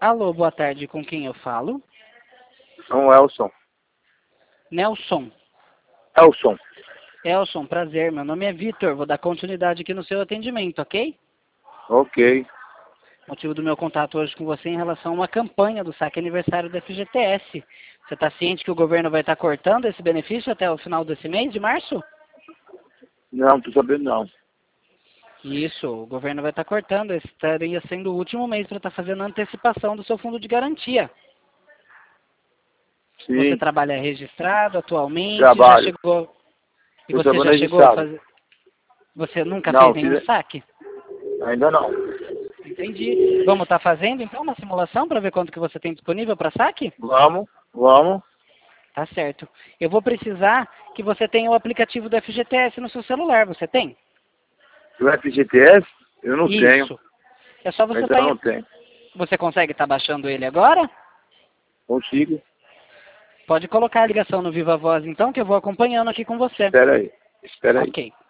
Alô, boa tarde, com quem eu falo? São Elson. Nelson. Elson. Elson, prazer, meu nome é Vitor, vou dar continuidade aqui no seu atendimento, ok? Ok. Motivo do meu contato hoje com você em relação a uma campanha do saque aniversário da FGTS. Você está ciente que o governo vai estar cortando esse benefício até o final desse mês de março? Não, tô sabendo não. Isso, o governo vai estar cortando, esse estaria sendo o último mês para estar fazendo a antecipação do seu fundo de garantia. Você Sim, trabalha registrado atualmente, já trabalho. chegou... E Tô você trabalhando já chegou a registrado. fazer... Você nunca fez Não, nenhum saque? ainda não. Entendi. Vamos estar fazendo então uma simulação para ver quanto que você tem disponível para saque? Vamos. Tá certo. Eu vou precisar que você tenha o aplicativo do FGTS no seu celular. Você tem? Do FGTS? Eu não tenho. Isso. É só você Ainda não tenho. Você consegue estar baixando ele agora? Consigo. Pode colocar a ligação no Viva Voz então, que eu vou acompanhando aqui com você. Espera aí. Ok.